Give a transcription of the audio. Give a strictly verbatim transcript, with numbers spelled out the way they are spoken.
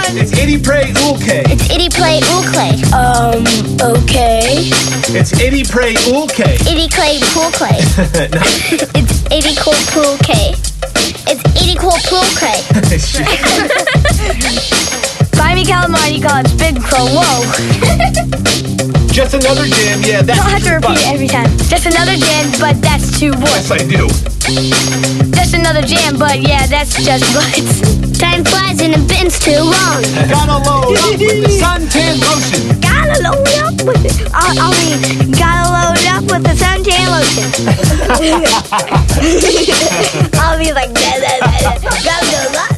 It's itty pray oolke. It's itty play oolke. Um, okay. It's itty pray oolke. Itty clay pool clay. No. It's itty cool pool K. It's itty cool pool clay. Buy me calamari, call it Big Crow. Whoa. Just another jam, yeah, that's Don't have to repeat but. it every time. Just another jam, but that's two Yes, words. I do. Just another jam, but yeah, that's just butts. Time flies and the bin's too long. Gotta load up with the suntan lotion. Gotta load up with it. I, I mean, gotta load up with the suntan lotion. I'll be like, da, da, da, da. Gotta go.